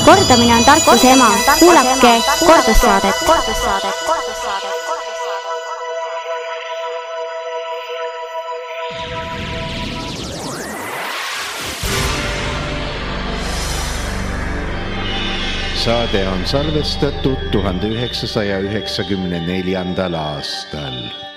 Kordamine on tarkuse ema. Kuulake kordussaadet. Saade on salvestatud 1994. aastal.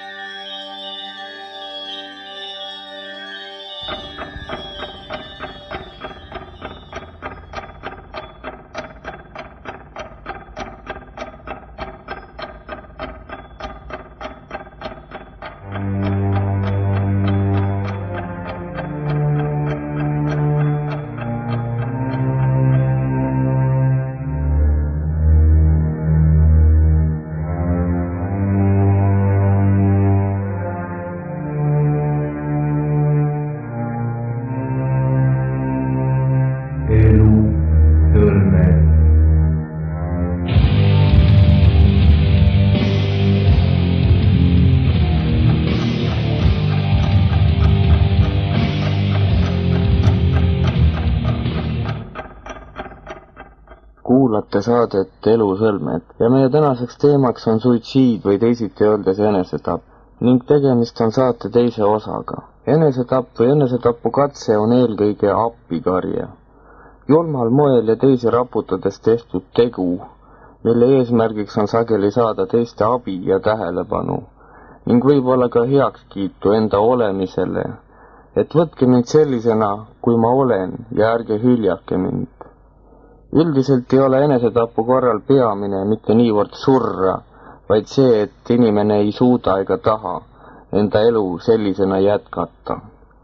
Kuulate saadet Elusõlmed ja meie tänaseks teemaks on suitsiid või teisiti öeldes enesetapp ning tegemist on saate teise osaga. Enesetapp või enesetapukatse on eelkõige appikarje. Julmal moel ja teisi raputades tehtud tegu, mille eesmärgiks on sageli saada teiste abi ja tähelepanu ning võib-olla ka heakskiitu enda olemisele, et võtke mind sellisena, kui ma olen ja ärge hüljake mind. Üldiselt ei ole enesetapu korral peamine mitte niivõrd surra, vaid see, et inimene ei suuda ega taha enda elu sellisena jätkata.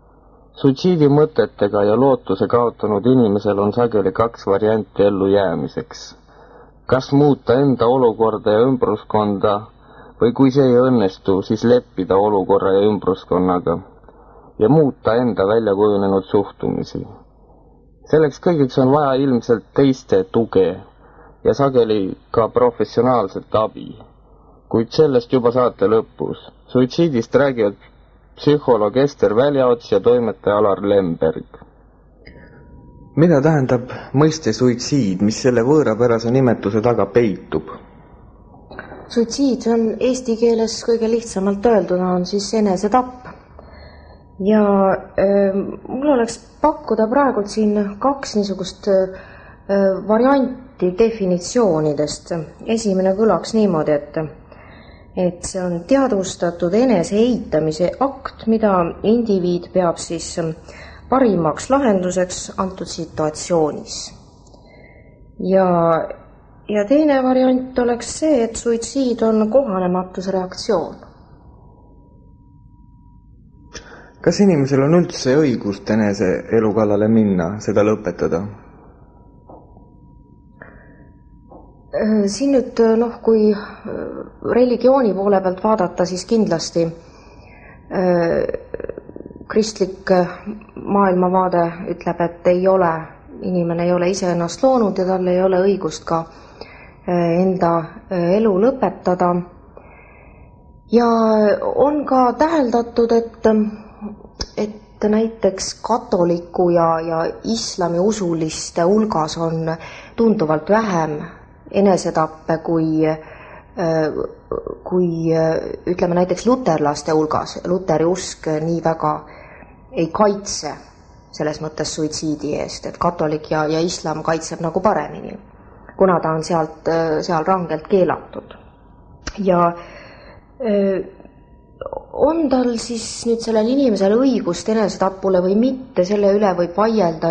Suitsiidi mõtetega ja lootuse kaotanud inimesel on sageli kaks varianti ellu jäämiseks. Kas muuta enda olukorda ja ümbruskonda või kui see ei õnnestu, siis leppida olukorra ja ümbruskonnaga ja muuta enda väljakujunenud suhtumisi. Selleks kõigeks on vaja ilmselt teiste tuge ja sageli ka professionaalset abi, kuid sellest juba saate lõpus. Suitsiidist räägivad psühholoog Ester Väljaots ja toimetaja Alar Lemberg. Mida tähendab mõiste suitsiid, mis selle võõrapärase nimetuse taga peitub? Suitsiid on eesti keeles kõige lihtsamalt öelduna on siis enesetapp. Ja mul oleks pakkuda praegu siin kaks niisugust varianti definitsioonidest. Esimene kõlaks niimoodi, et see on teadvustatud enese eitamise akt, mida indiviid peab siis parimaks lahenduseks antud situatsioonis. Ja teine variant oleks see, et suitsiid on kohanematusreaktsioon. Kas inimesel on üldse õigust enese elu kallale minna, seda lõpetada? Siin nüüd, kui religiooni poole pealt vaadata, siis kindlasti kristlik maailmavaade ütleb, et inimene ei ole ise ennast loonud ja tal ei ole õigust ka enda elu lõpetada. Ja on ka täheldatud, et näiteks katoliku ja islami usuliste hulgas on tunduvalt vähem enesetappe kui ütleme näiteks luterlaste hulgas. Luteri usk nii väga ei kaitse selles mõttes suitsiidi eest, et katolik ja islam kaitseb nagu paremini, kuna ta on seal rangelt keelatud. Ja on tal siis nüüd sellel inimesel õigust enesetapule või mitte, selle üle võib vaielda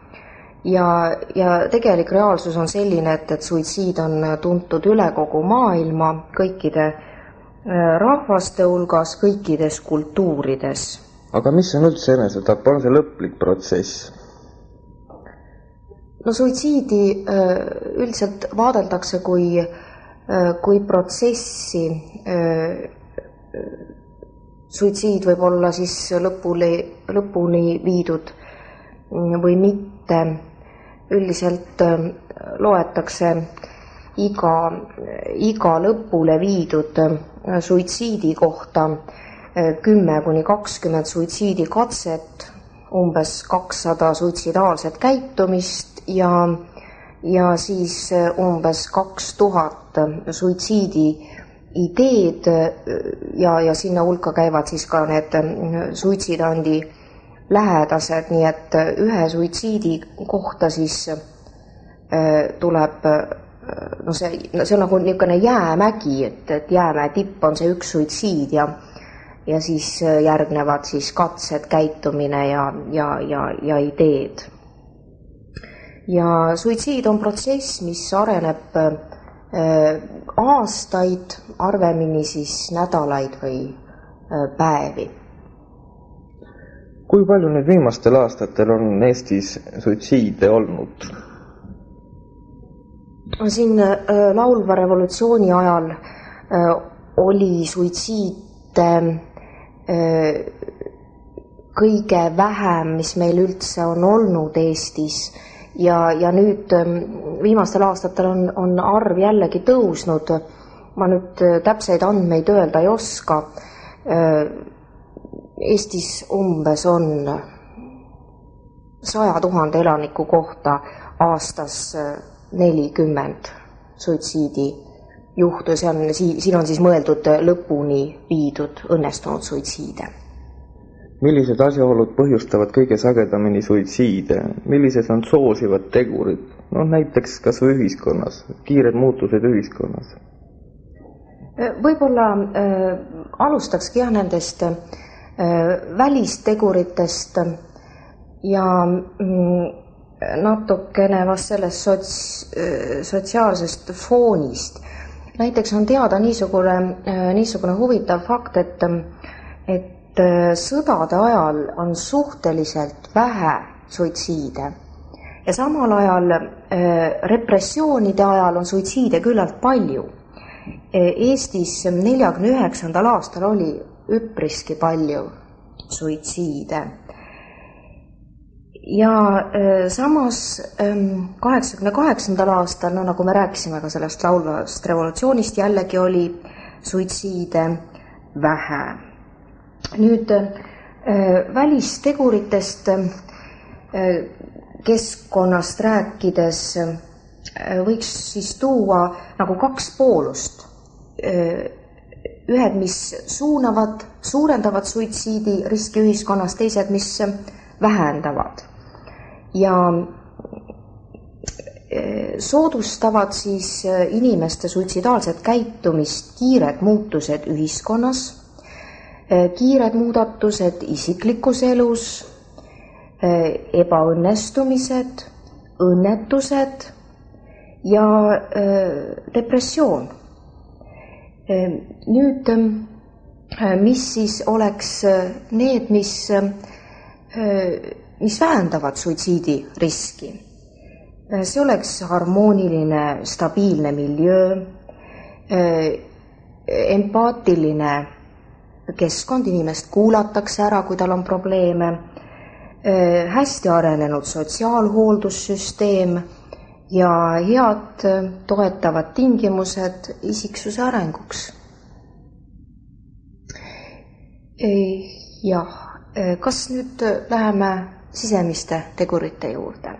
ja tegelik reaalsus on selline, et suitsiid on tuntud üle kogu maailma, kõikide rahvaste hulgas, kõikides kultuurides. Aga mis on üldse enesetapp? On see lõplik protsess? No suitsiidi üldiselt vaadeldakse kui protsessi. Suitsiid võib olla siis lõpuni viidud või mitte. Üldiselt loetakse iga lõpule viidud suitsiidi kohta 10–20 suitsiidikatset, umbes 200 suitsidaalset käitumist ja ja siis umbes 2000 suitsiidi ideed ja sinna hulka käivad siis ka need suitsidandi lähedased, nii et ühe suitsiidi kohta siis tuleb, see on nagu niisugune jäämägi, et jäämäe tipp on see üks suitsiid ja siis järgnevad siis katsed, käitumine ja ideed. Ja suitsiid on protsess, mis areneb aastaid, arvemini siis nädalaid või päevi. Kui palju nüüd viimastel aastatel on Eestis suitsiide olnud? Siin laulva revolutsiooni ajal oli suitsiide kõige vähem, mis meil üldse on olnud Eestis ja nüüd viimastel aastatel on arv jällegi tõusnud. Ma nüüd täpseid andmeid öelda ei oska. Eestis umbes on 100 000 elaniku kohta aastas 40 suitsiidi juhtu. Siin on siis mõeldud lõpuni viidud õnnestunud suitsiide. Millised asjaolud põhjustavad kõige sagedamini suitsiide? Millised on soosivad tegurid? Näiteks kas või ühiskonnas, kiired muutused ühiskonnas? Võib-olla alustakski nendest välisteguritest ja natukene vast sellest sotsiaalsest foonist. Näiteks on teada niisugune huvitav fakt, et sõdade ajal on suhteliselt vähe suitsiide ja samal ajal repressioonide ajal on suitsiide küllalt palju. Eestis 49. aastal oli üpriski palju suitsiide ja samas 88. aastal, nagu me rääkisime ka sellest laulvast revolutsioonist, jällegi oli suitsiide vähe. Nüüd välisteguritest keskkonnast rääkides võiks siis tuua nagu kaks poolust. Ühed, mis suurendavad suitsiidi riski ühiskonnas, teised, mis vähendavad. Ja soodustavad siis inimeste suitsidaalset käitumist kiired muutused ühiskonnas, kiired muudatused isiklikus elus, ebaõnnestumised, õnnetused ja depressioon. Nüüd, mis siis oleks need, mis vähendavad suitsiidi riski? See oleks harmooniline, stabiilne miljöö, empaatiline keskkond, inimest kuulatakse ära, kui tal on probleeme, hästi arenenud sotsiaalhooldussüsteem ja head toetavad tingimused isiksuse arenguks. Jah, kas nüüd läheme sisemiste tegurite juurde?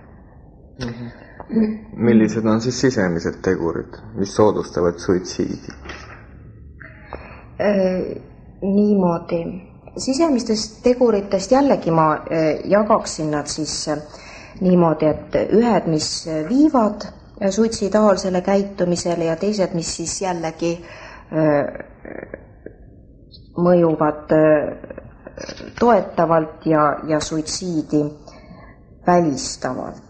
Millised on siis sisemised tegurid, mis soodustavad suitsiidi? Niimoodi. Sisemistest teguritest jällegi ma jagaksin nad siis niimoodi, et ühed, mis viivad suitsidaalsele käitumisele ja teised, mis siis jällegi mõjuvad toetavalt ja suitsiidi välistavalt.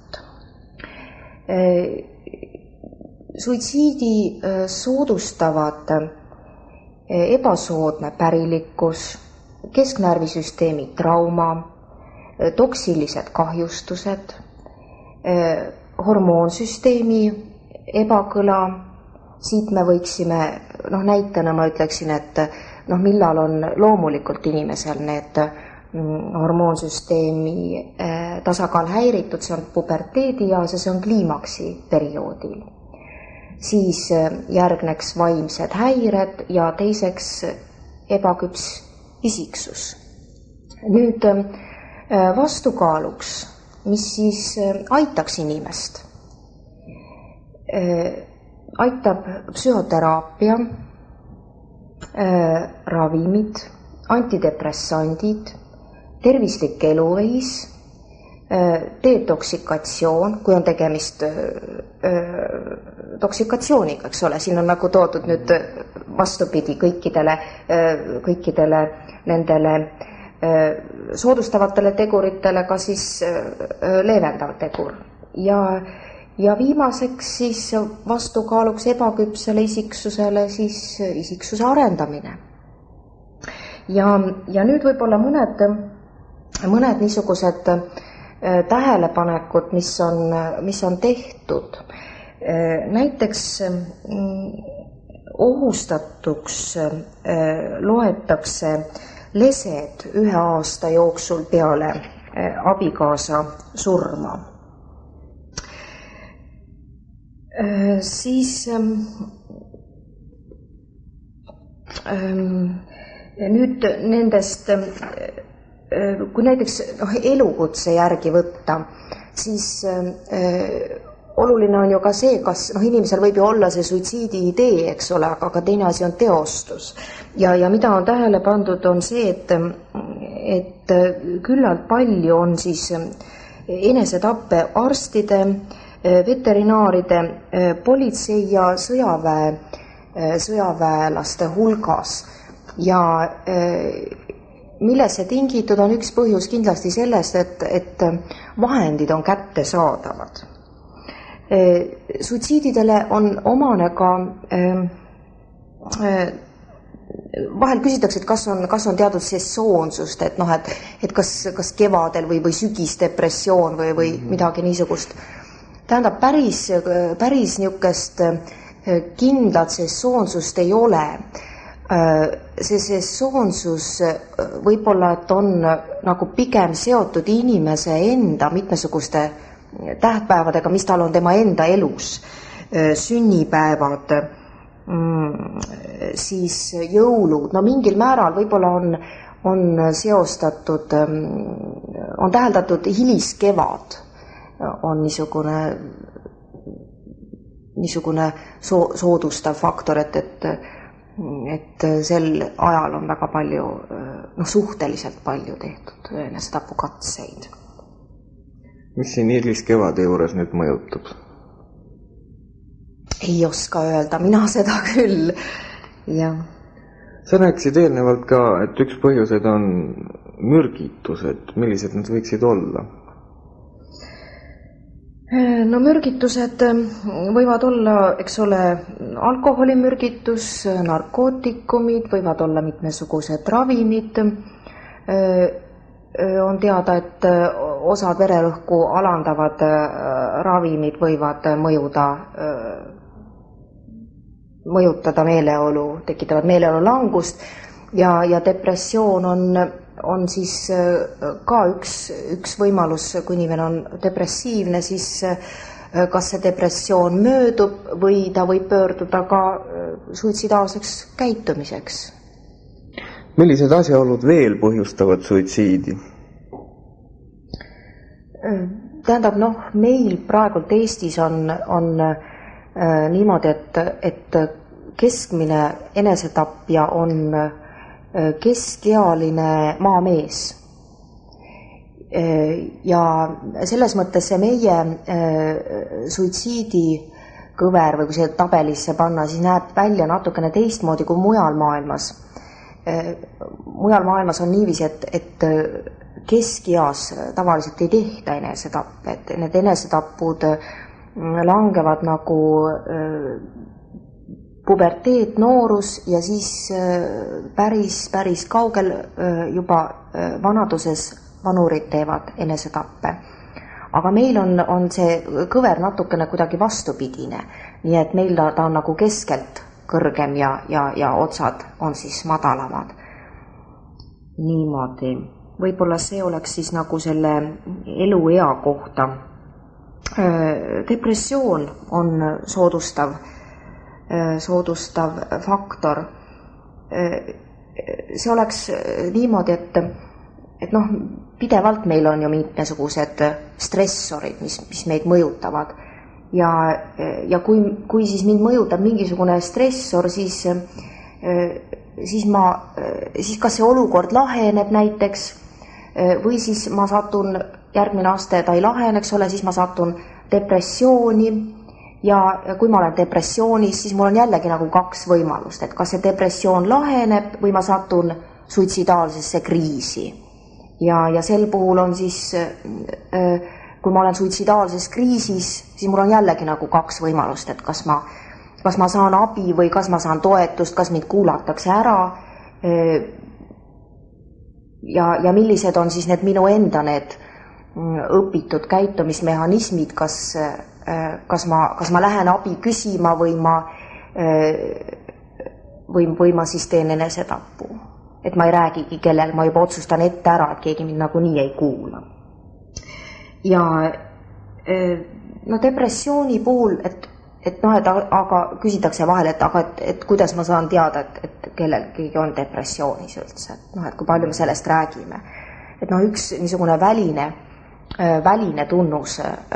Suitsiidi soodustavad ebasoodne pärilikkus, kesknärvisüsteemi trauma, toksilised kahjustused, hormoonsüsteemi ebakõla. Siit me võiksime, näitena ma ütleksin, et millal on loomulikult inimesel need hormoonsüsteemi tasakaal häiritud, see on puberteedieas ja see on kliimaksi perioodil. Siis järgneks vaimsed häired ja teiseks ebaküps isiksus. Nüüd vastukaaluks, mis siis aitaks inimest. aitab psühhoteraapia, ravimid, antidepressandid, tervislik eluviis, detoksikatsioon, kui on tegemist toksikatsiooniga, eks ole, siin on nagu toodud nüüd vastupidi kõikidele nendele soodustavatele teguritele ka siis leevendav tegur. Ja viimaseks siis vastukaaluks ebaküpsele isiksusele siis isiksuse arendamine. Ja nüüd võib-olla mõned niisugused tähelepanekud, mis on tehtud. Näiteks ohustatuks loetakse lesed 1 aasta jooksul peale abikaasa surma. Siis nüüd nendest, kui näiteks elukutse järgi võtta, siis oluline on ju ka see, kas inimesel võib ju olla see suitsiidi idee, eks ole, aga teine asi on teostus. Ja mida on tähele pandud, on see, et küllalt palju on siis enesetappe arstide, veterinaaride, politsei ja sõjaväelaste hulgas. Ja milles see tingitud on üks põhjus kindlasti sellest, et vahendid on kättesaadavad. Suitsiididele on omane ka, vahel küsitakse, et kas on teatud sesoonsust, et kas kevadel või sügisdepressioon või midagi niisugust. Tähendab, päris niisugust kindlat sesoonsust ei ole. See sesoonsus võib-olla, et on nagu pigem seotud inimese enda mitmesuguste tähtpäevadega, mis tal on tema enda elus, sünnipäevad, siis jõulud, mingil määral võib-olla on seostatud, on täheldatud hiliskevad, on niisugune soodustav faktor, et sel ajal on väga palju, suhteliselt palju tehtud enesetapukatseid. Mis siin hiliskevade juures nüüd mõjutab? Ei oska öelda, mina seda küll, jah. Sa rääkisid eelnevalt ka, et üks põhjused on mürgitused, millised need võiksid olla? Mürgitused võivad olla, eks ole, alkoholimürgitus, narkootikumid, võivad olla mitmesugused ravimid. On teada, et osad vererõhku alandavad ravimid võivad mõjutada meeleolu, tekitavad meeleolu langust ja depressioon on siis ka üks võimalus, kui inimene on depressiivne, siis kas see depressioon möödub või ta võib pöörduda ka suitsidaalseks käitumiseks. Millised asjaolud veel põhjustavad suitsiidi? Tähendab, meil praegult Eestis on niimoodi, et keskmine enesetapja on keskealine maamees. Ja selles mõttes see meie suitsiidikõver või kui see tabelisse panna, siis näeb välja natukene teistmoodi kui mujal maailmas. Mujal maailmas on niiviisi, et keskeas tavaliselt ei tehta enesetappe, et need enesetapud langevad nagu puberteet, noorus ja siis päris kaugel juba vanaduses vanurid teevad enesetappe. Aga meil on see kõver natukene kuidagi vastupidine, nii et meil ta on nagu keskelt kõrgem ja otsad on siis madalamad. Niimoodi. Võib-olla see oleks siis nagu selle eluea kohta. Depressioon on soodustav faktor. See oleks niimoodi, et pidevalt meil on ju mitmesugused stressorid, mis meid mõjutavad ja kui siis mind mõjutab mingisugune stressor, siis kas see olukord laheneb näiteks või siis ma satun, järgmine aste ta ei lahene, eks ole, siis ma satun depressiooni ja kui ma olen depressioonis, siis mul on jällegi nagu kaks võimalust, et kas see depressioon laheneb või ma satun suitsidaalsesse kriisi. Ja sel puhul on siis, kui ma olen suitsidaalses kriisis, siis mul on jällegi nagu kaks võimalust, et kas ma saan abi või kas ma saan toetust, kas mind kuulatakse ära ja millised on siis need minu enda need õpitud käitumismehhanismid, kas ma lähen abi küsima või ma siis teen enesetapu. Et ma ei räägigi kellel, ma juba otsustan ette ära, et keegi mind nagunii ei kuula. Ja depressiooni puhul, aga küsitakse vahel, et kuidas ma saan teada, et kellelgi on depressioonis üldse, et kui palju me sellest räägime. Et üks niisugune väline tunnus,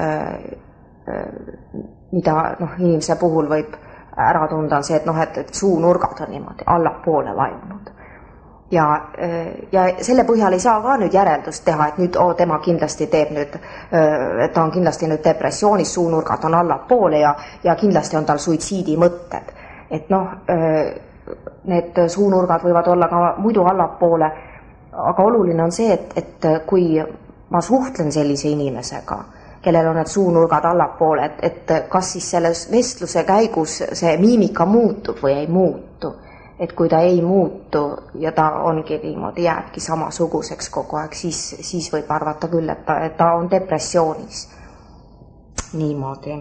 mida inimese puhul võib ära tunda, on see, et suunurgad on niimoodi allapoole vajunud. Ja selle põhjal ei saa ka nüüd järeldust teha, et nüüd tema kindlasti teeb nüüd, et ta on kindlasti nüüd depressioonis, suunurgad on allapoole ja kindlasti on tal suitsiidi mõtted. Et need suunurgad võivad olla ka muidu allapoole, aga oluline on see, et kui ma suhtlen sellise inimesega, kellel on need suunurgad allapoole, et kas siis selles vestluse käigus see miimika muutub või ei muutu. Et kui ta ei muutu ja ta ongi niimoodi, jääbki samasuguseks kogu aeg, siis võib arvata küll, et ta on depressioonis. Niimoodi.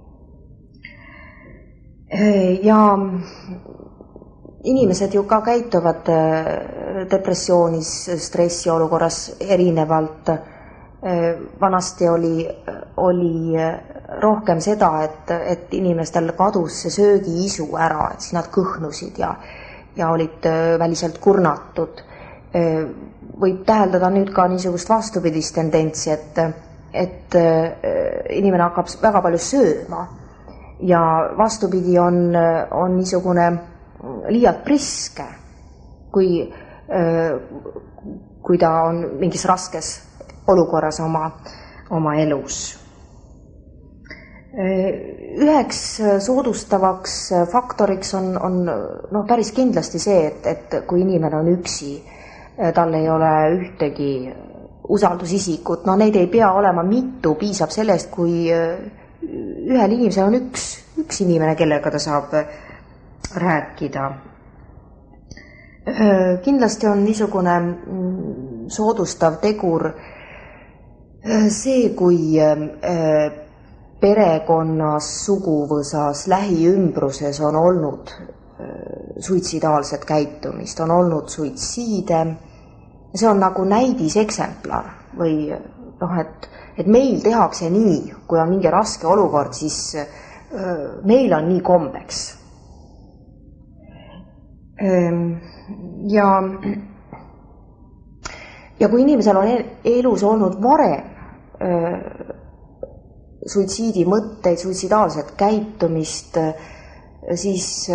Ja inimesed ju ka käituvad depressioonis, stressiolukorras erinevalt. Vanasti oli rohkem seda, et inimestel kadus see söögiisu ära, et siis nad kõhnusid ja olid väliselt kurnatud. Võib täheldada nüüd ka niisugust vastupidist tendentsi, et inimene hakkab väga palju sööma ja vastupidi on niisugune liialt priske, kui ta on mingis raskes olukorras oma elus. Üheks soodustavaks faktoriks on päris kindlasti see, et kui inimene on üksi, tal ei ole ühtegi usaldusisikut, neid ei pea olema mitu, piisab sellest, kui ühel inimesel on üks inimene, kellega ta saab rääkida. Kindlasti on niisugune soodustav tegur see, kui perekonnas, suguvõsas, lähiümbruses on olnud suitsidaalset käitumist, on olnud suitsiide. See on nagu näidiseksemplar või et meil tehakse nii, kui on mingi raske olukord, siis meil on nii kombeks. Ja kui inimesel on elus olnud varem suitsiidi mõtteid, suitsidaalset käitumist, siis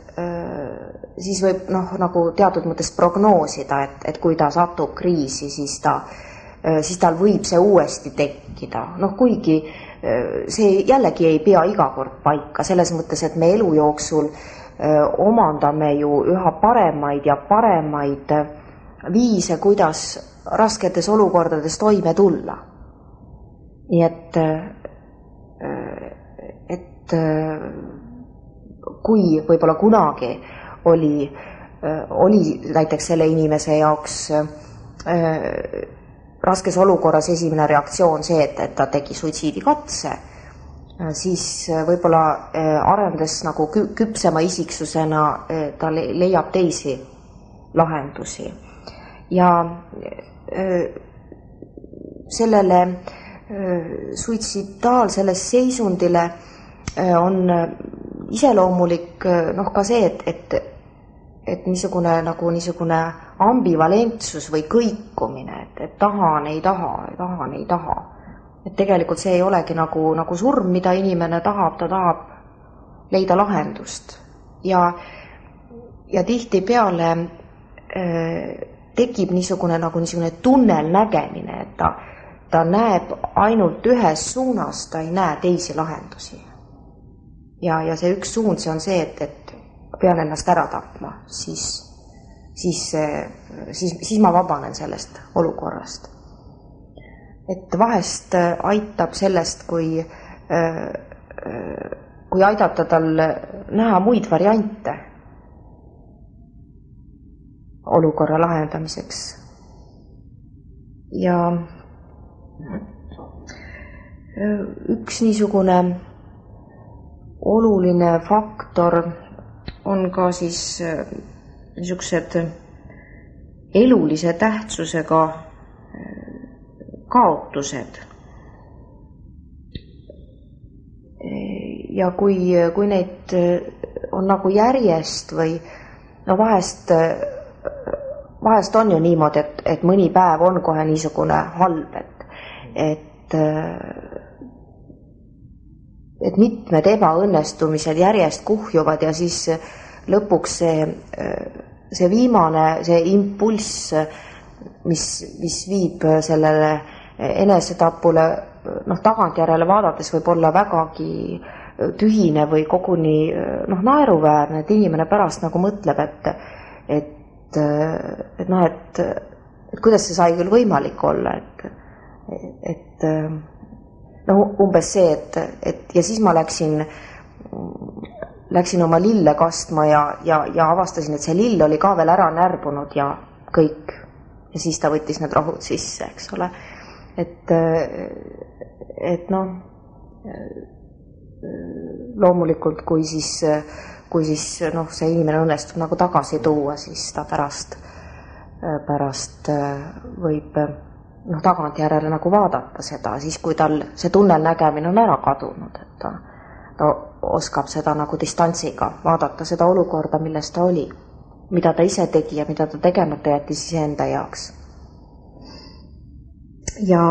võib nagu teatud mõttes prognoosida, et kui ta satub kriisi, siis tal võib see uuesti tekkida. Kuigi see jällegi ei pea iga kord paika, selles mõttes, et me elu jooksul omandame ju üha paremaid ja paremaid viise, kuidas rasketes olukordades toime tulla. Nii et kui võib-olla kunagi oli näiteks selle inimese jaoks raskes olukorras esimene reaktsioon see, et ta tegi suitsiidikatse, siis võib-olla arenedes nagu küpsema isiksusena ta leiab teisi lahendusi. Ja sellele suitsidaalsele seisundile on iseloomulik ka see, et niisugune ambivalentsus või kõikumine, et tahan, ei taha. et tegelikult see ei olegi nagu surm, mida inimene tahab, ta tahab leida lahendust ja tihtipeale tekib niisugune tunnelnägemine, et ta näeb ainult ühes suunas, ta ei näe teisi lahendusi. Ja see üks suund, see on see, et pean ennast ära tapma, siis ma vabanen sellest olukorrast. Et vahest aitab sellest, kui aidata tal näha muid variante olukorra lahendamiseks. Ja üks niisugune oluline faktor on ka siis niisugused elulise tähtsusega kaotused. Ja kui neid on nagu järjest või vahest on ju niimoodi, et mõni päev on kohe niisugune halb, et mitmed ebaõnnestumised järjest kuhjuvad ja siis lõpuks see viimane, see impulss, mis viib sellele enesetapule, tagantjärele vaadates võib olla vägagi tühine või koguni naeruväärne, et inimene pärast nagu mõtleb, et kuidas see sai küll võimalik olla, et umbes see, et ja siis ma läksin oma lille kastma ja avastasin, et see lill oli ka veel ära närbunud ja kõik. Ja siis ta võttis need rohud sisse, eks ole. Et loomulikult, kui siis see inimene õnnestub nagu tagasi tuua, siis ta pärast võib tagantjärele nagu vaadata seda, siis kui tal see tunnelnägemine on ära kadunud, et ta oskab seda nagu distantsiga vaadata seda olukorda, milles ta oli, mida ta ise tegi ja mida ta tegemata jättis iseenda jaoks. Ja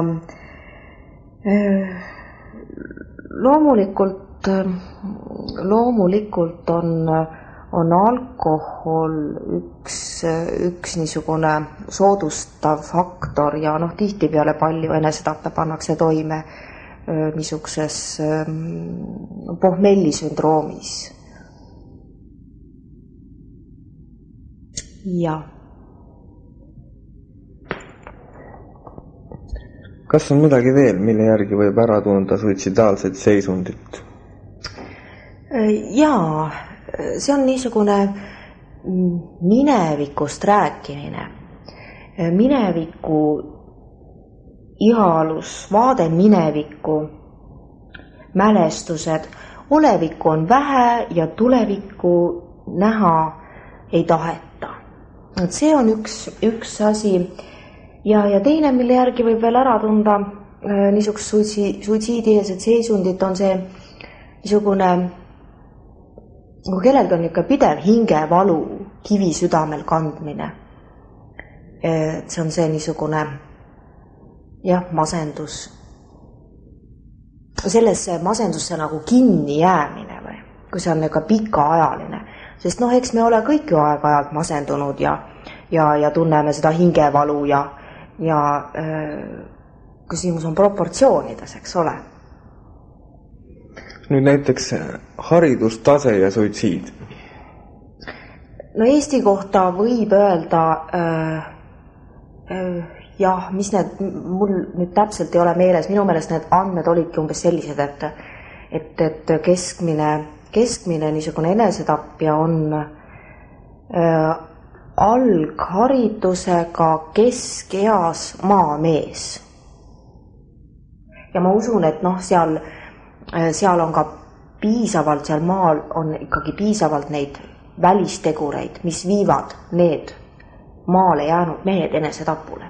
loomulikult on alkohol üks niisugune soodustav faktor ja tihtipeale palju enesetappe pannakse toime niisuguses pohmellisündroomis. Ja. Kas on midagi veel, mille järgi võib ära tunda suitsidaalset seisundit? Jaa, see on niisugune minevikust rääkimine. Mineviku ihalus, vaade minevikku, mälestused, olevikku on vähe ja tulevikku näha ei taheta. See on üks asi. Ja teine, mille järgi võib veel ära tunda niisugust suitsiidieelset seisundit, on see niisugune, kui kellelgi on ikka pidev hingevalu, kivi südamel kandmine. See on see niisugune masendus. Sellesse masendusse nagu kinni jäämine või, kui see on ikka pikaajaline. Sest eks me ole kõik ju aeg-ajalt masendunud ja tunneme seda hingevalu ja küsimus on proportsioonides, eks ole. Nüüd näiteks haridustase ja suitsiid. Eesti kohta võib öelda mis need, mul nüüd täpselt ei ole meeles, minu meelest need andmed olidki umbes sellised, et keskmine niisugune enesetapja on algharidusega keskeas maamees. Ja ma usun, et seal on ka piisavalt, seal maal on ikkagi piisavalt neid välistegureid, mis viivad need maale jäänud mehed enesetapule.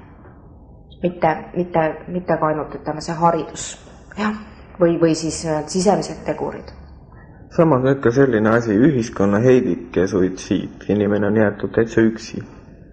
Mitte ka ainult, ütleme, see haridus. Jah. Või siis sisemised tegurid. Samas ikka selline asi, ühiskonna heidik ja suitsiid. Inimene on jäetud täitsa üksi.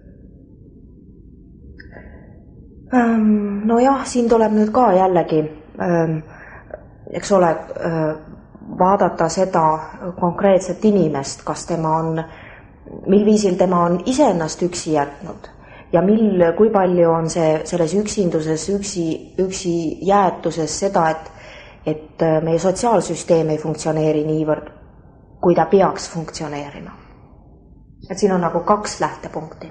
Siin tuleb nüüd ka jällegi eks ole, vaadata seda konkreetset inimest, kas tema on, mil viisil tema on iseennast üksi jätnud ja kui palju on see selles üksinduses, üksi jäetuses seda, et meie sotsiaalsüsteem ei funktsioneeri niivõrd, kui ta peaks funktsioneerima. Et siin on nagu 2 lähtepunkti.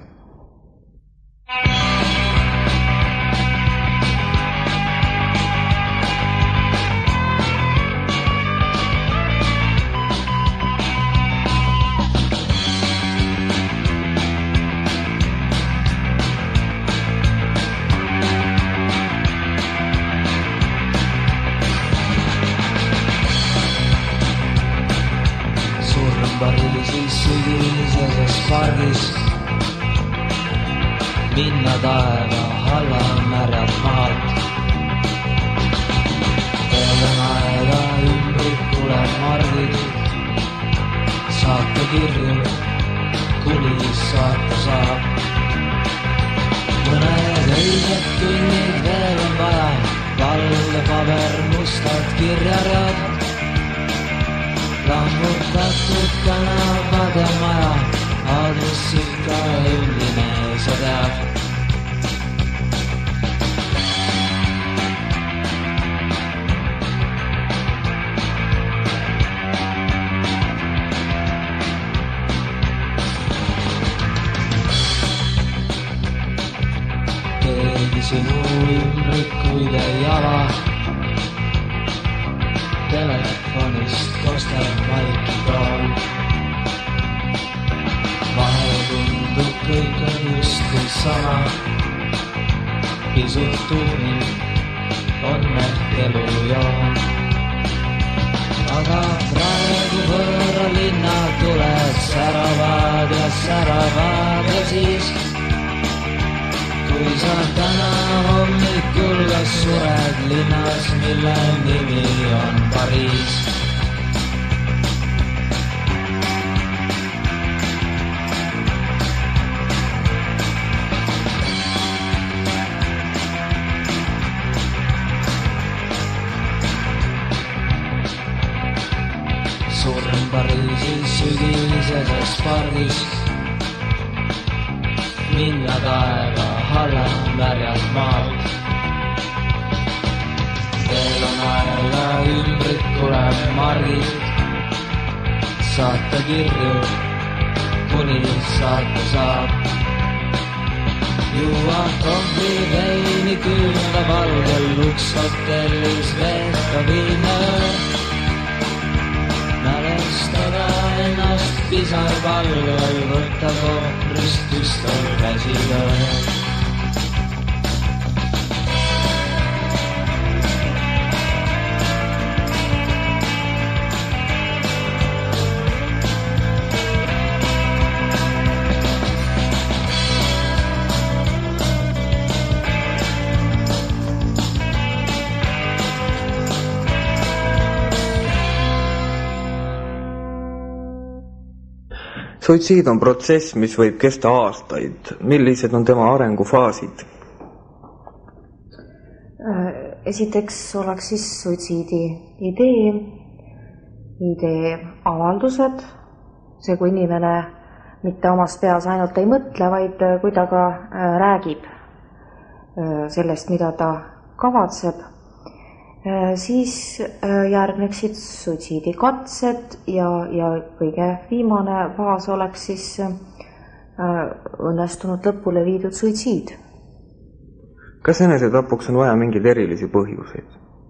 Pargis minna taeva alla märjad maalt. Teelen aega ümbrikule margid, saate kirju, kuni saata saab. Mõned öised tunnid veel on vaja, valge paber, mustad kirjarjad, lammutatud tänavad ja maja. Adress ikka üldine, sa tead. Keegi sinu ümbrikuid ei ava, telefonist kostab maiki tool. Vahel tundub kõik on justkui sama, pisut tuumil on ehk elujoon. Aga praegu võõra linna tuled säravad ja siis, kui sa täna hommikul kas sured linnas, mille nimi on Pariis. Pariisis sügiseses pargis minna taeva alla märjad maalt. Veel on aega ümbrikule margid, saata kirju, kuni saata saab. Juua kohvi veini külma valgel lukshotellis veeta viime öö. Mälestada ennast pisarvalvel, võtta kohvrist püstol käsitöö. Suitsiid on protsess, mis võib kesta aastaid. Millised on tema arengufaasid? Esiteks oleks siis suitsiidi idee avaldused. See, kui inimene mitte omas peas ainult ei mõtle, vaid kui ta ka räägib sellest, mida ta kavatseb. Siis järgneksid suitsiidikatsed ja kõige viimane faas oleks siis õnnestunud lõpule viidud suitsiid. Kas enesetapuks on vaja mingeid erilisi põhjuseid?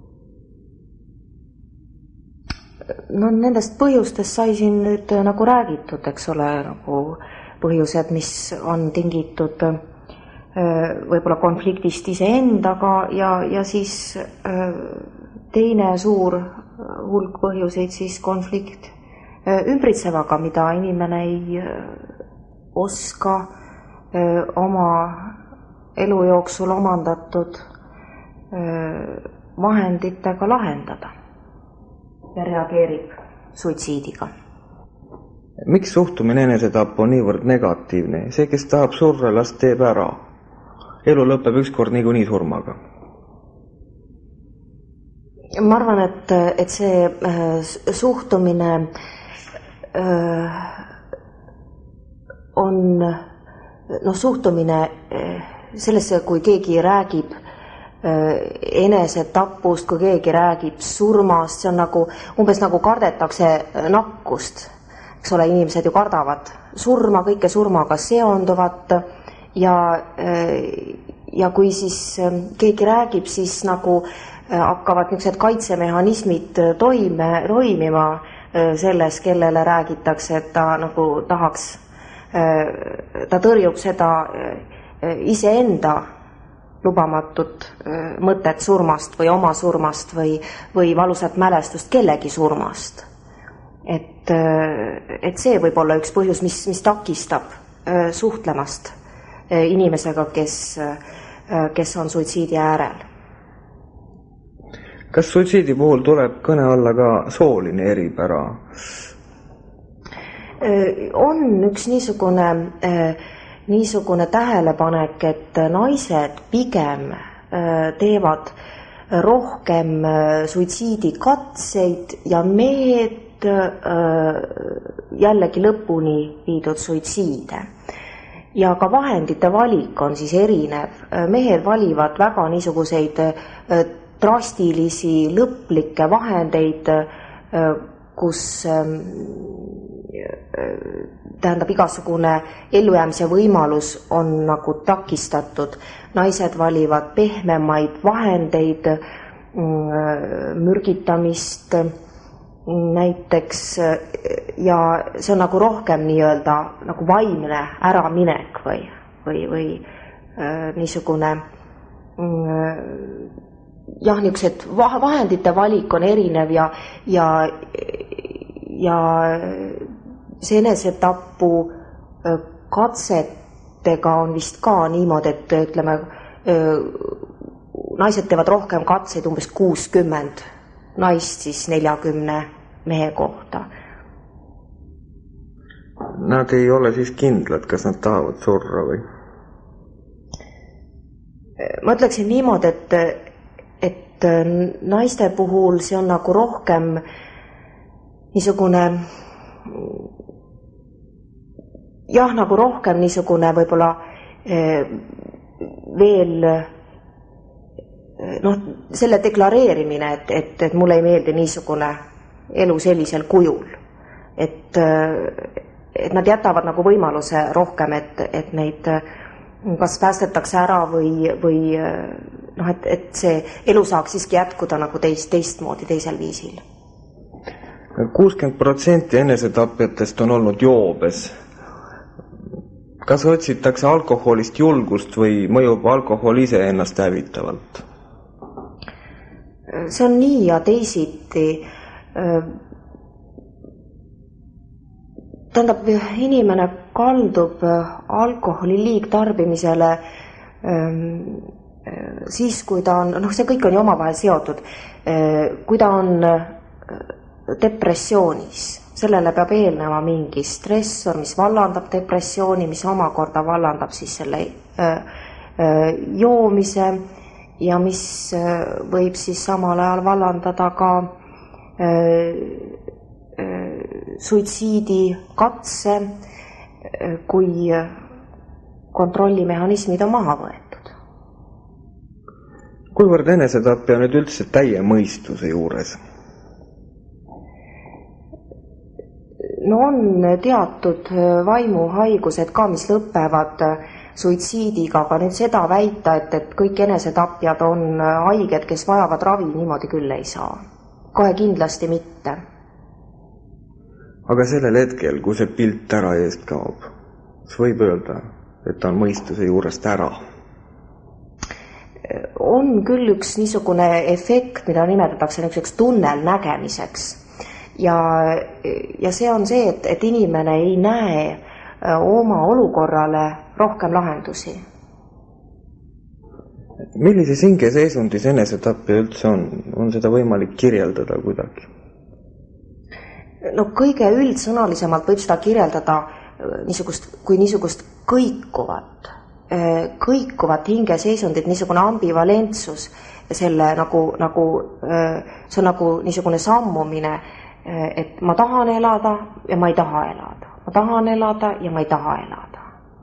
No nendest põhjustest sai siin nüüd nagu räägitud, eks ole, nagu põhjused, mis on tingitud võib-olla konfliktist iseendaga ja siis teine suur hulk põhjuseid siis konflikt ümbritsevaga, mida inimene ei oska oma elu jooksul omandatud vahenditega lahendada ja reageerib suitsiidiga. Miks suhtumine enesetapp on niivõrd negatiivne? See, kes tahab surra, las teeb ära. Elu lõpeb ükskord niikuinii surmaga. ma arvan, et see suhtumine on suhtumine sellesse, kui keegi räägib enesetapust, kui keegi räägib surmast, see on umbes nagu kardetakse nakkust, eks ole, inimesed ju kardavad surma, kõike surmaga seonduvat ja kui siis keegi räägib, siis hakkavad niisugused kaitsemehhanismid toimima selles, kellele räägitakse, et ta tahaks, ta tõrjub seda iseenda lubamatut mõtet surmast või oma surmast või valusat mälestust kellegi surmast. Et see võib olla üks põhjus, mis takistab suhtlemast inimesega, kes on suitsiidi äärel. Kas suitsiidi puhul tuleb kõne alla ka sooline eripära? On üks niisugune tähelepanek, et naised pigem teevad rohkem suitsiidikatseid ja mehed jällegi lõpuni viidud suitsiide. Ja ka vahendite valik on siis erinev. Mehed valivad väga niisuguseid drastilisi lõplikke vahendeid, kus tähendab igasugune ellujäämise võimalus on takistatud. Naised valivad pehmemaid vahendeid, mürgitamist näiteks, ja see on rohkem nii-öelda vaimne äraminek või niisugune niisugused vahendite valik on erinev ja see enesetapu katsetega on vist ka niimoodi, et ütleme, naised teevad rohkem katseid, umbes 60 naist siis 40 mehe kohta. Nad ei ole siis kindlad, kas nad tahavad surra või? Ma ütleksin niimoodi, et naiste puhul see on rohkem niisugune rohkem niisugune võib-olla veel selle deklareerimine, et mulle ei meeldi niisugune elu sellisel kujul. Et nad jätavad võimaluse rohkem, et neid kas päästetakse ära või et see elu saaks siiski jätkuda teistmoodi, teisel viisil. 60% enesetapjatest on olnud joobes. Kas otsitakse alkoholist julgust või mõjub alkohol ise ennast hävitavalt? See on nii ja teisiti. Tähendab, inimene kaldub alkoholi liigtarbimisele siis, kui ta on, see kõik on ju omavahel seotud, kui ta on depressioonis, sellele peab eelneva mingi stressor, mis vallandab depressiooni, mis omakorda vallandab siis selle joomise ja mis võib siis samal ajal vallandada ka suitsiidikatse, kui kontrollimehhanismid on maha võetud. Kuivõrd enesetapja nüüd üldse täie mõistuse juures? On teatud vaimuhaigused ka, mis lõpevad suitsiidiga, aga nüüd seda väita, et kõik enesetapjad on haiged, kes vajavad ravi, niimoodi küll ei saa. Kohe kindlasti mitte. Aga sellel hetkel, kui see pilt ära eest kaob, siis võib öelda, et ta on mõistuse juurest ära? On küll üks niisugune efekt, mida nimetatakse niisuguseks tunnelnägemiseks. Ja see on see, et inimene ei näe oma olukorrale rohkem lahendusi. Millises hingeseisundis enesetapja üldse on? On seda võimalik kirjeldada kuidagi? Kõige üldsõnalisemalt võib seda kirjeldada kui niisugust kõikuvat hingeseisundit, niisugune ambivalentsus, selle see on nagu niisugune sammumine, et ma tahan elada ja ma ei taha elada. Ma tahan elada ja ma ei taha elada.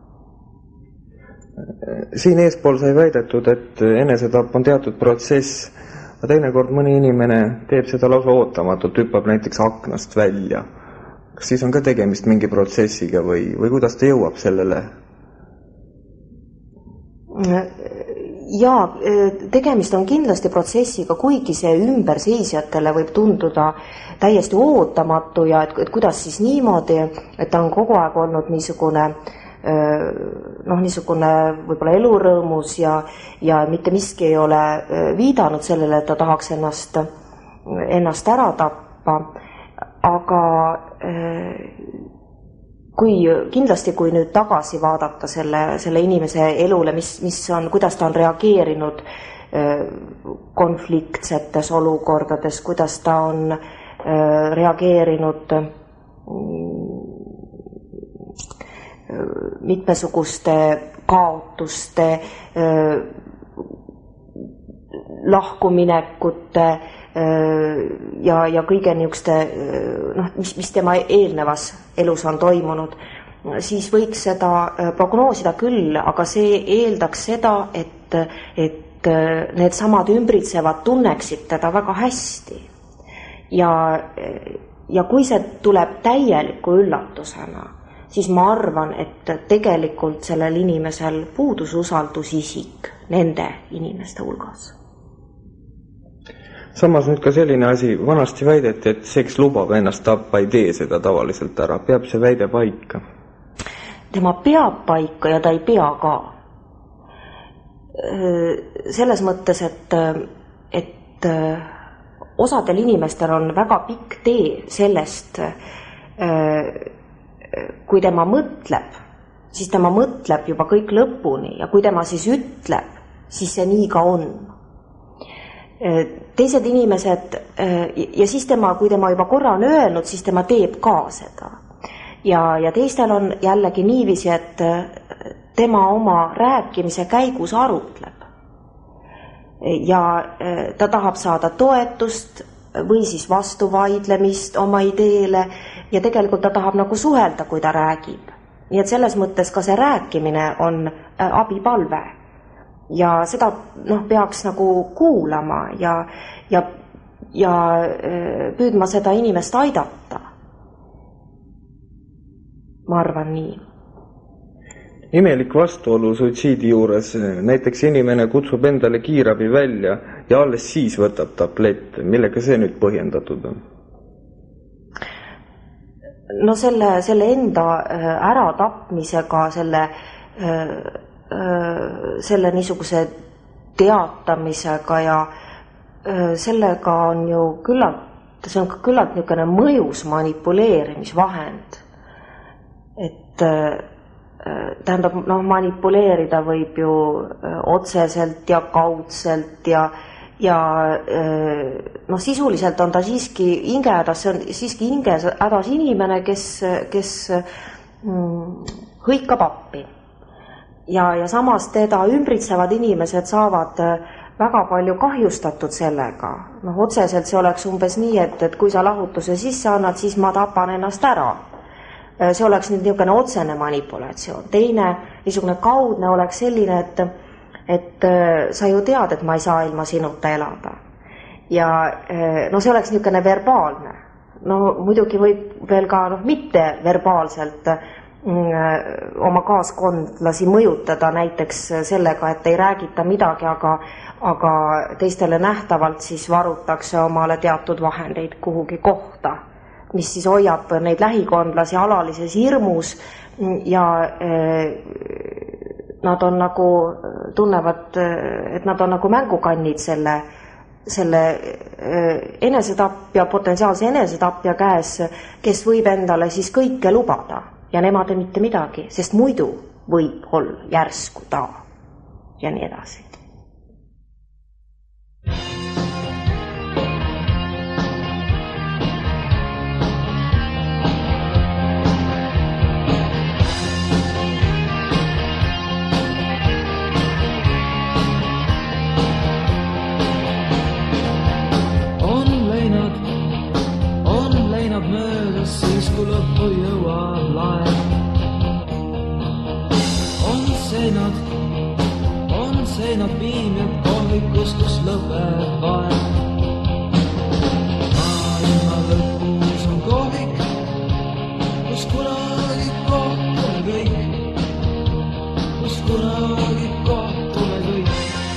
Siin eespool sai väidetud, et enesetapp on teatud protsess, aga teinekord mõni inimene teeb seda lausa ootamatult, hüppab näiteks aknast välja. Kas siis on ka tegemist mingi protsessiga või kuidas ta jõuab sellele? Jaa, tegemist on kindlasti protsessiga, kuigi see ümberseisjatele võib tunduda täiesti ootamatu ja et kuidas siis niimoodi, et ta on kogu aeg olnud niisugune võib-olla elurõõmus ja mitte miski ei ole viidanud sellele, et ta tahaks ennast ära tappa, aga kui nüüd tagasi vaadata selle inimese elule, kuidas ta on reageerinud konfliktsetes olukordades, kuidas ta on reageerinud mitmesuguste kaotuste, lahkuminekute ja kõige niisuguste, mis tema eelnevas elus on toimunud, siis võiks seda prognoosida küll, aga see eeldaks seda, et need samad ümbritsevad tunneksid teda väga hästi. Ja kui see tuleb täieliku üllatusena, siis ma arvan, et tegelikult sellel inimesel puudus usaldusisik nende inimeste hulgas. Samas nüüd ka selline asi, vanasti väideti, et seks lubab ennast tappa, ei tee seda tavaliselt ära. Peab see väide paika? Tema peab paika ja ta ei pea ka. Selles mõttes, et osadel inimestel on väga pikk tee sellest, kui tema mõtleb, siis tema mõtleb juba kõik lõpuni ja kui tema siis ütleb, siis see nii ka on. Teised inimesed, ja siis kui tema juba korra on öelnud, siis tema teeb ka seda. Ja teistel on jällegi niiviisi, et tema oma rääkimise käigus arutleb. Ja ta tahab saada toetust või siis vastuvaidlemist oma ideele ja tegelikult ta tahab nagu suhelda, kui ta räägib. Nii et selles mõttes ka see rääkimine on abipalve. Ja seda peaks nagu kuulama ja püüdma seda inimest aidata. Ma arvan nii. Imelik vastuolu suitsiidi juures. Näiteks inimene kutsub endale kiirabi välja ja alles siis võtab tablette. Millega see nüüd põhjendatud on? No selle enda äratapmisega, selle niisuguse teatamisega ja sellega on ju küllalt niisugune mõjus manipuleerimisvahend. Et tähendab, manipuleerida võib ju otseselt ja kaudselt ja sisuliselt on ta siiski hingehädas, see on siiski hingehädas inimene, kes hõikab appi. Ja samas teda ümbritsevad inimesed saavad väga palju kahjustatud sellega. Otseselt see oleks umbes nii, et kui sa lahutuse sisse annad, siis ma tapan ennast ära. See oleks nüüd niisugune otsene manipulatsioon. Teine, niisugune kaudne oleks selline, et sa ju tead, et ma ei saa ilma sinuta elada. Ja see oleks niisugune verbaalne. Muidugi võib veel ka mitte verbaalselt oma kaaskondlasi mõjutada näiteks sellega, et ei räägita midagi, aga teistele nähtavalt siis varutakse omale teatud vahendeid kuhugi kohta, mis siis hoiab neid lähikondlasi alalises hirmus ja nad on nagu, tunnevad, et nad on nagu mängukannid selle enesetapja, potentsiaalse enesetapja käes, kes võib endale siis kõike lubada ja nemad ei mitte midagi, sest muidu võib olla järsku ta ja nii edasi. saab, kui jõuab laev. On seinad piimjad kohvikus, kus lõpeb vaev. Maailma lõpus on kohvik, kus kunagi kohtume kõik, kus kunagi kohtume kõik.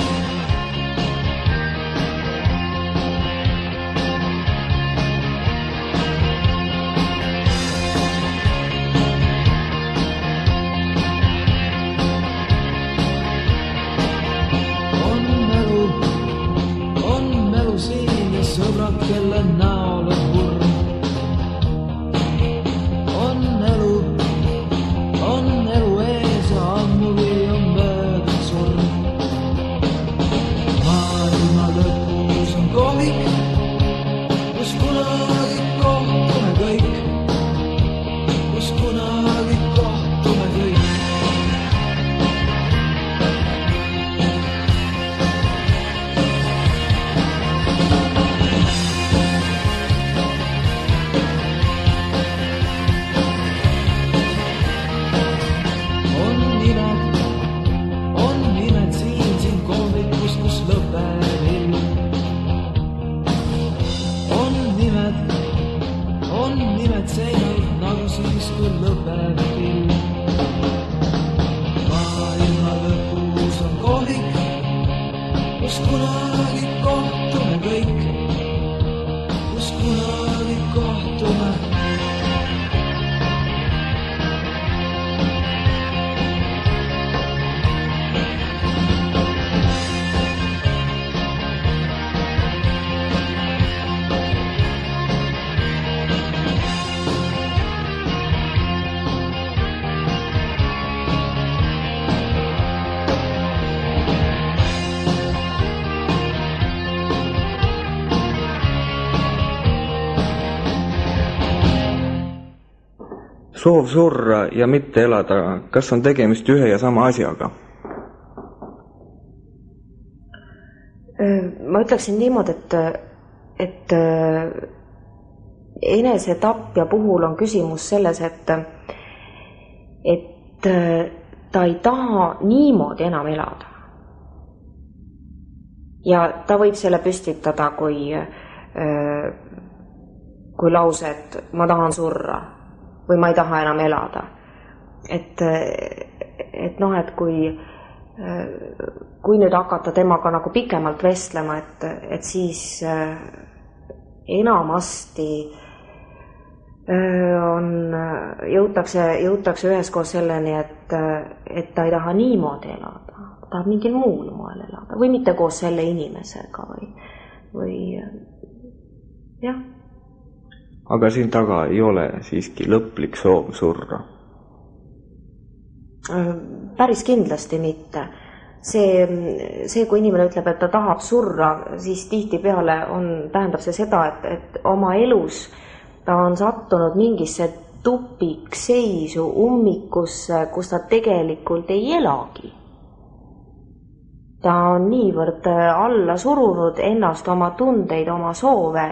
Kelle näol on kurm. On elu ees ja ammu või on mööda surm. Maailma lõpus on kohvik, kus kunagi kohtume kõik, kus kunagi kohtume kõik. Soov surra ja mitte elada, kas on tegemist ühe ja sama asjaga? Ma ütleksin niimoodi, et enesetapja puhul on küsimus selles, et ta ei taha niimoodi enam elada. Ja ta võib selle püstitada kui lause, et ma tahan surra või ma ei taha enam elada. Et kui nüüd hakata temaga nagu pikemalt vestlema, et siis enamasti jõutakse üheskoos selleni, et ta ei taha niimoodi elada, ta tahab mingil muul moel elada või mitte koos selle inimesega või jah. Aga siin taga ei ole siiski lõplik soov surra? Päris kindlasti mitte. See, kui inimene ütleb, et ta tahab surra, siis tihtipeale tähendab see seda, et oma elus ta on sattunud mingisse tupikseisu, ummikusse, kus ta tegelikult ei elagi. Ta on niivõrd alla surunud ennast, oma tundeid, oma soove,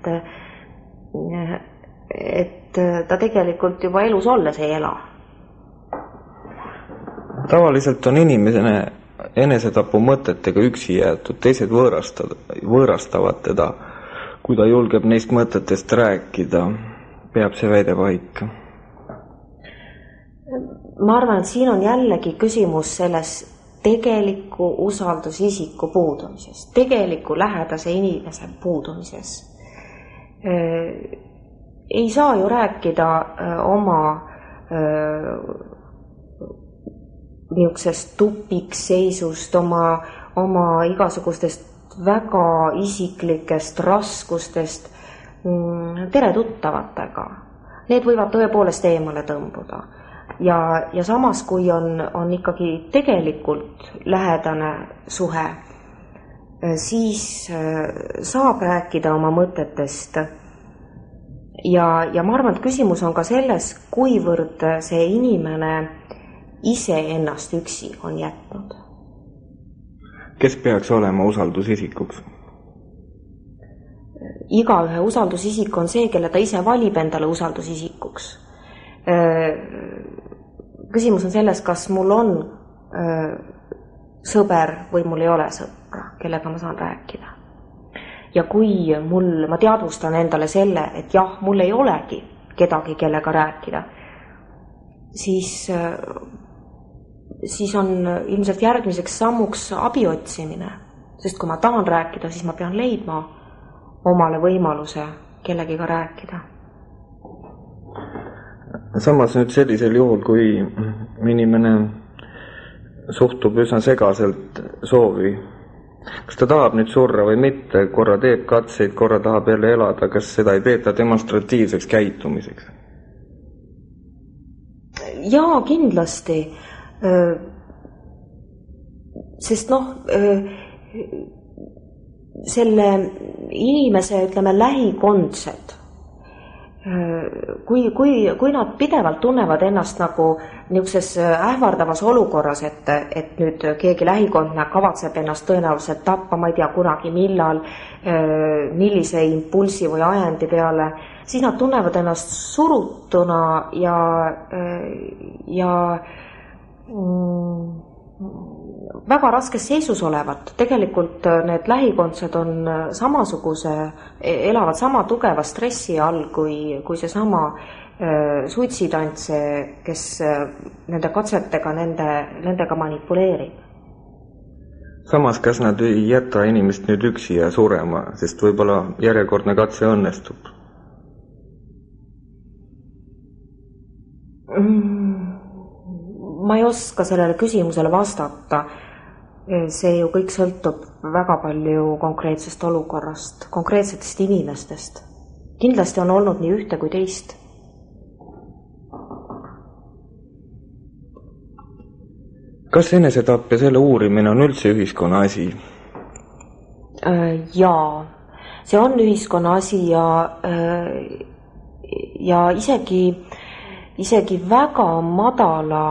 et ta tegelikult juba elus olles ei ela. Tavaliselt on inimesene enesetapu mõtetega üksi jäetud, teised võõrastavad teda. Kui ta julgeb neist mõtetest rääkida, peab see väide paika. Ma arvan, et siin on jällegi küsimus selles tegeliku usaldusisiku puudumises, tegeliku lähedase inimese puudumises. Ei saa ju rääkida oma niisugusest tupikseisust, oma igasugustest väga isiklikest raskustest tere tuttavatega. Need võivad tõepoolest eemale tõmbuda. Ja samas, kui on ikkagi tegelikult lähedane suhe, siis saab rääkida oma mõtetest. Ja ma arvan, et küsimus on ka selles, kuivõrd see inimene ise ennast üksi on jätnud. Kes peaks olema usaldusisikuks? igaühe usaldusisik on see, kelle ta ise valib endale usaldusisikuks. Küsimus on selles, kas mul on sõber või mul ei ole sõpra, kellega ma saan rääkida. Ja kui ma teadvustan endale selle, et jah, mul ei olegi kedagi, kellega rääkida, siis on ilmselt järgmiseks sammuks abi otsimine. Sest kui ma tahan rääkida, siis ma pean leidma omale võimaluse kellegiga rääkida. Samas nüüd sellisel juhul, kui inimene suhtub üsna segaselt soovi, kas ta tahab nüüd surra või mitte, korra teeb katseid, korra tahab jälle elada, kas seda ei peeta demonstratiivseks käitumiseks? Jaa, kindlasti. Sest selle inimese, ütleme, lähikondsed, kui nad pidevalt tunnevad ennast nagu niisuguses ähvardavas olukorras, et nüüd keegi lähikondne kavatseb ennast tõenäoliselt tappa, ma ei tea kunagi millal, millise impulsi või ajendi peale, siis nad tunnevad ennast surutuna ja väga raskes seisus olevat. Tegelikult need lähikondsed on elavad sama tugeva stressi all kui see sama suitsidantse, kes nende katsetega nendega manipuleerib. Samas, kas nad ei jäta inimest nüüd üksi ja surema, sest võib-olla järjekordne katse õnnestub? Ma ei oska sellele küsimusele vastata. See ju kõik sõltub väga palju konkreetsest olukorrast, konkreetsetest inimestest. Kindlasti on olnud nii ühte kui teist. Kas enesetapp ja selle uurimine on üldse ühiskonna asi? Jaa, see on ühiskonna asi ja isegi väga madala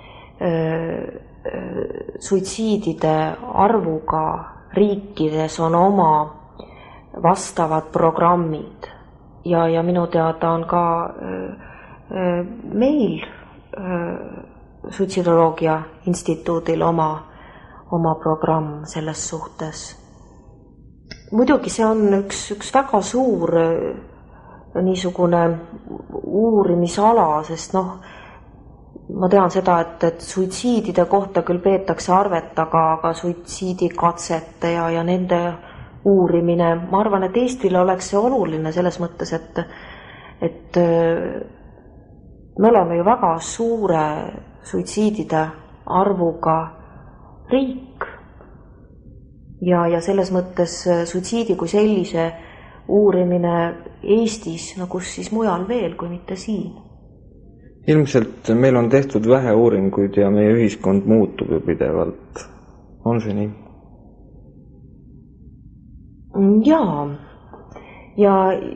suitsiidide arvuga riikides on oma vastavad programmid ja minu teada on ka meil suitsidoloogia instituudil oma programm selles suhtes. Muidugi see on üks väga suur niisugune uurimisala, sest ma tean seda, et suitsiidide kohta küll peetakse arvet, aga suitsiidikatsete ja nende uurimine, ma arvan, et Eestile oleks see oluline selles mõttes, et me oleme ju väga suure suitsiidide arvuga riik ja selles mõttes suitsiidi kui sellise uurimine Eestis, kus siis mujal veel, kui mitte siin. Ilmselt meil on tehtud vähe uuringuid ja meie ühiskond muutub ju pidevalt. On see nii? Jaa. Ja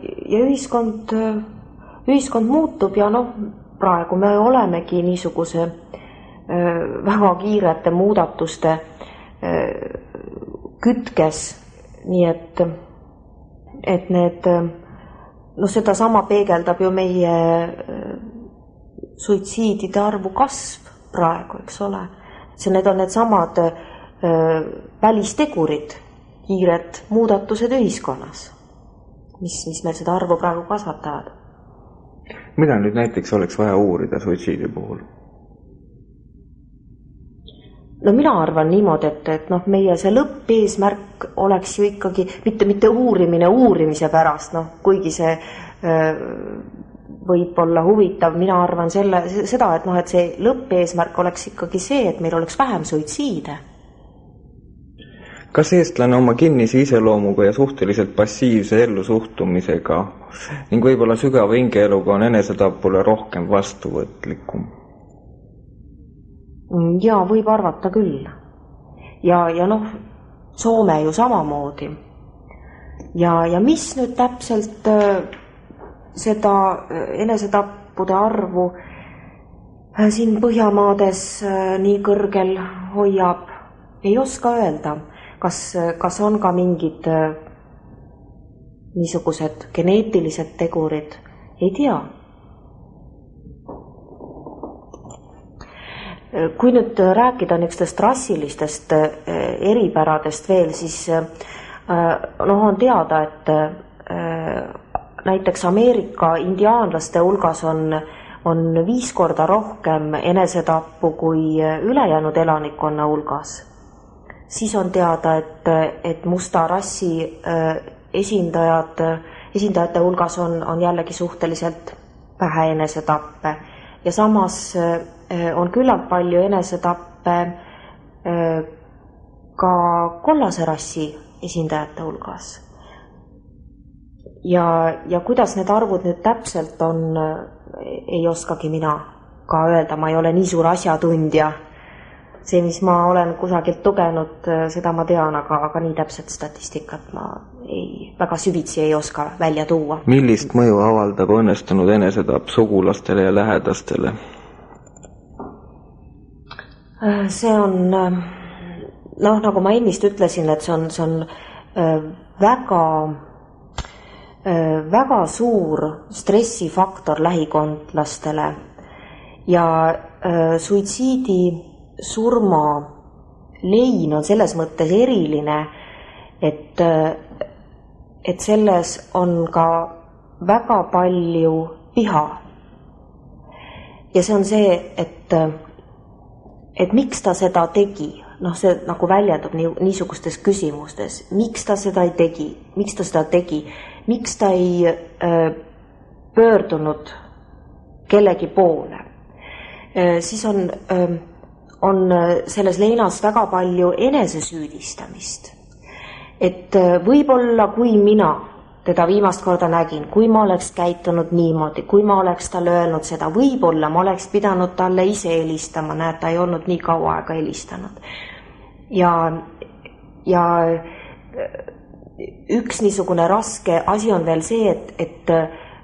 ühiskond muutub ja praegu me olemegi niisuguse väga kiirete muudatuste kütkes, nii et need, seda sama peegeldab ju meie suitsiidide arvu kasv praegu, eks ole. Need on need samad välistegurid, kiired muudatused ühiskonnas, mis meil seda arvu praegu kasvatavad. Mida nüüd näiteks oleks vaja uurida suitsiidi puhul? Mina arvan niimoodi, et meie see lõppeesmärk oleks ju ikkagi mitte uurimine uurimise pärast, kuigi see võib olla huvitav, mina arvan seda, et see lõppeesmärk oleks ikkagi see, et meil oleks vähem suitsiide. Kas eestlane oma kinnise iseloomuga ja suhteliselt passiivse ellusuhtumisega ning võib-olla sügava hingeeluga on enesetapule rohkem vastuvõtlikum? Jaa, võib arvata küll. Ja Soome ju samamoodi. Ja mis nüüd täpselt seda enesetappude arvu siin Põhjamaades nii kõrgel hoiab, ei oska öelda. Kas on ka mingid niisugused geneetilised tegurid, ei tea. Kui nüüd rääkida niisugustest rassilistest eripäradest veel, siis on teada, et näiteks Ameerika indiaanlaste hulgas on 5 korda rohkem enesetappu kui ülejäänud elanikkonna hulgas. Siis on teada, et musta rassi esindajate hulgas on jällegi suhteliselt vähe enesetappe ja samas on küllalt palju enesetappe ka kollase rassi esindajate hulgas. Ja kuidas need arvud nüüd täpselt on, ei oskagi mina ka öelda, ma ei ole nii suur asjatundja. See, mis ma olen kusagilt lugenud, seda ma tean, aga nii täpset statistikat ma väga süvitsi ei oska välja tuua. Millist mõju avaldab õnnestunud enesetapp sugulastele ja lähedastele? See on, nagu ma ennist ütlesin, et see on väga suur stressifaktor lähikondlastele ja suitsiidi surma lein on selles mõttes eriline, et selles on ka väga palju viha. Ja see on see, et miks ta seda tegi, see nagu väljendub niisugustes küsimustes, miks ta seda ei tegi, miks ta seda tegi, miks ta ei pöördunud kellegi poole. Siis on selles leinas väga palju enesesüüdistamist. Et võib-olla kui mina teda viimast korda nägin, kui ma oleks käitunud niimoodi, kui ma oleks talle öelnud seda, võib-olla ma oleks pidanud talle ise helistama, näed, ta ei olnud nii kaua aega helistanud. Ja üks niisugune raske asi on veel see, et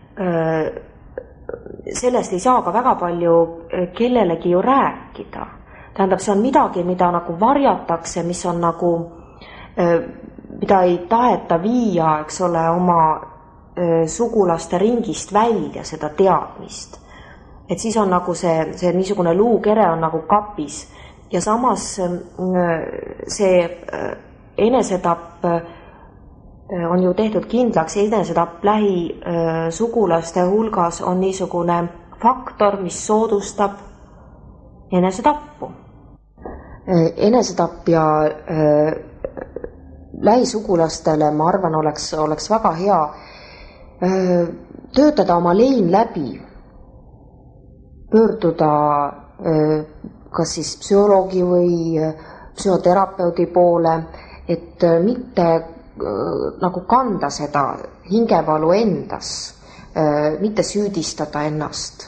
sellest ei saa ka väga palju kellelegi ju rääkida. Tähendab, see on midagi, mida nagu varjatakse, mis on nagu, mida ei taheta viia, eks ole, oma sugulaste ringist välja seda teadmist. Et siis on nagu see niisugune luukere on nagu kapis ja samas see enesetapp on ju tehtud kindlaks, enesetapp lähisugulaste hulgas on niisugune faktor, mis soodustab enesetappu. Enesetapp ja lähisugulastele, ma arvan, oleks väga hea töötada oma lein läbi, pöörduda kas siis psühholoogi või psühhoterapeudi poole, et mitte nagu kanda seda hingevalu endas, mitte süüdistada ennast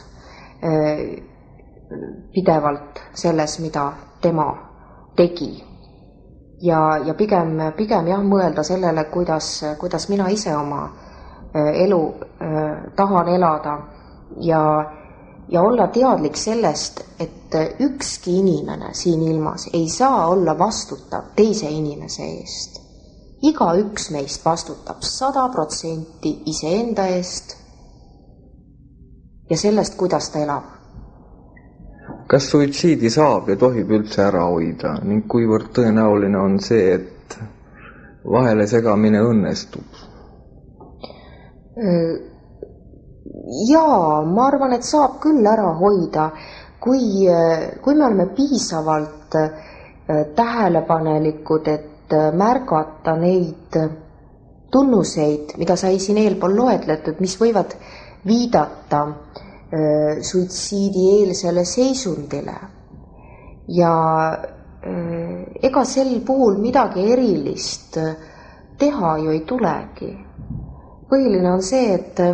pidevalt selles, mida tema tegi. Ja pigem jah, mõelda sellele, kuidas mina ise oma elu tahan elada ja olla teadlik sellest, et ükski inimene siin ilmas ei saa olla vastutav teise inimese eest. Igaüks meist vastutab 100% iseenda eest ja sellest, kuidas ta elab. Kas suitsiidi saab ja tohib üldse ära hoida ning kuivõrd tõenäoline on see, et vahele segamine õnnestub? Jaa, ma arvan, et saab küll ära hoida, kui me oleme piisavalt tähelepanelikud, et märgata neid tunnuseid, mida sai siin eelpool loetletud, mis võivad viidata suitsiidieelsele seisundile. Ja ega sel puhul midagi erilist teha ju ei tulegi. Põhiline on see,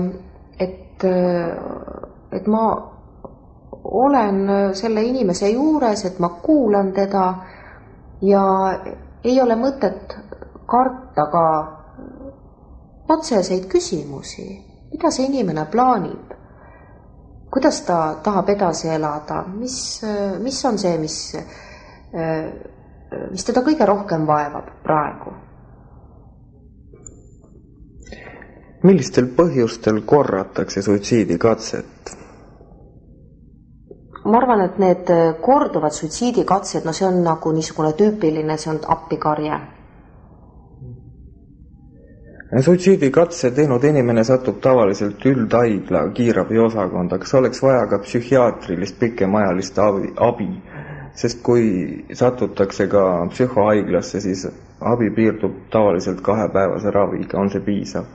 et ma olen selle inimese juures, et ma kuulan teda ja ei ole mõtet karta ka otseseid küsimusi. Mida see inimene plaanib? Kuidas ta tahab edasi elada? Mis on see, mis teda kõige rohkem vaevab praegu? Millistel põhjustel korratakse suitsiidikatset? Ma arvan, et need korduvad suitsiidikatsed, no see on nagu niisugune tüüpiline, see on appikarje. Suitsiidikatse teinud inimene satub tavaliselt üldhaigla kiirabiosakonda. Kas oleks vaja ka psühhiaatrilist pikemaajalist abi? Sest kui satutakse ka psühhohaiglasse, siis abi piirdub tavaliselt 2-päevase raviga. On see piisav?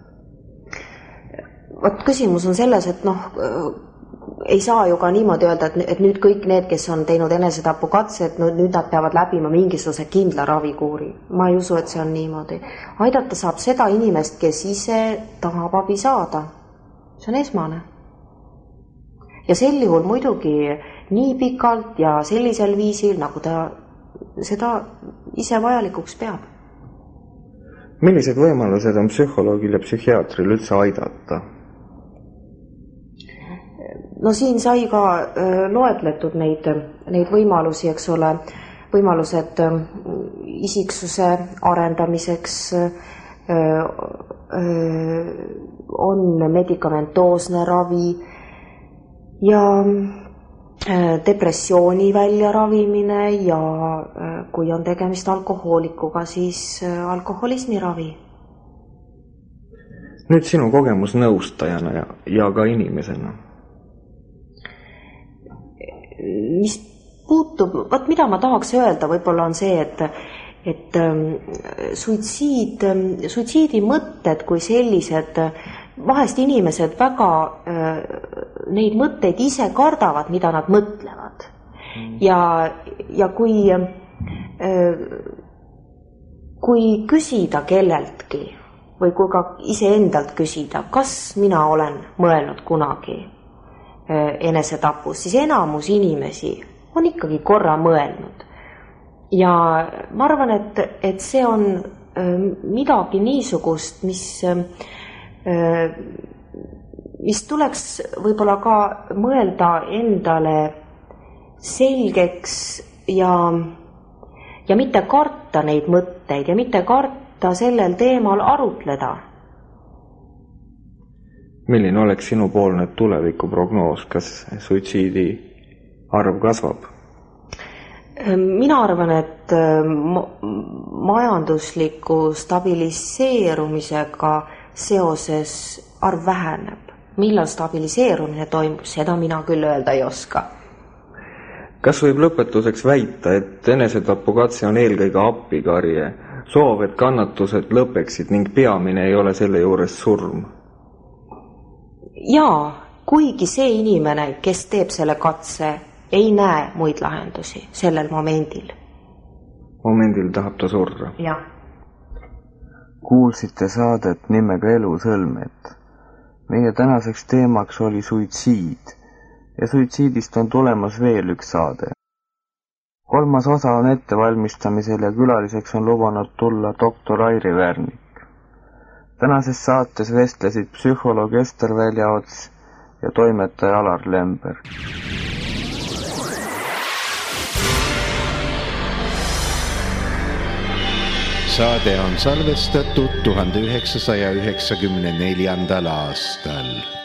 Vot küsimus on selles, et ei saa ju ka niimoodi öelda, et nüüd kõik need, kes on teinud enesetapukatse, et nüüd nad peavad läbima mingisuguse kindla ravikuuri. Ma ei usu, et see on niimoodi. Aidata saab seda inimest, kes ise tahab abi saada. See on esmane. Ja sel juhul muidugi nii pikalt ja sellisel viisil, nagu ta seda ise vajalikuks peab. Millised võimalused on psühholoogil ja psühhiaatril üldse aidata? No siin sai ka loetletud neid võimalusi, eks ole, võimalused isiksuse arendamiseks, on medikamentoosne ravi ja depressiooni väljaravimine ja kui on tegemist alkohoolikuga, siis alkoholismi ravi. Nüüd sinu kogemus nõustajana ja ka inimesena. Mis puutub, mida ma tahaks öelda, võib-olla on see, et suitsiidi mõtted kui sellised, vahest inimesed väga neid mõtteid ise kardavad, mida nad mõtlevad. Ja kui küsida kelleltki või kui ka iseendalt küsida, kas mina olen mõelnud kunagi enesetapus, siis enamus inimesi on ikkagi korra mõelnud. Ja ma arvan, et see on midagi niisugust, mis tuleks võib-olla ka mõelda endale selgeks ja mitte karta neid mõtteid ja mitte karta sellel teemal arutleda. Milline oleks sinupoolne tulevikuprognoos, kas suitsiidi arv kasvab? Mina arvan, et majandusliku stabiliseerumisega seoses arv väheneb. Millal stabiliseerumine toimub, seda mina küll öelda ei oska. Kas võib lõpetuseks väita, et enesetapukatse on eelkõige appikarje, soov, et kannatused lõpeksid ning peamine ei ole selle juures surm? Jaa, kuigi see inimene, kes teeb selle katse, ei näe muid lahendusi sellel momendil. Momendil tahab ta surra? Jah. Kuulsite saadet nimega Elusõlmed. Meie tänaseks teemaks oli suitsiid ja suitsiidist on tulemas veel üks saade. 3. osa on ettevalmistamisel ja külaliseks on lubanud tulla doktor Airi Värnik. Tänases saates vestlesid psühholoog Ester Väljaots ja toimetaja Alar Lember. Saade on salvestatud 1994. aastal.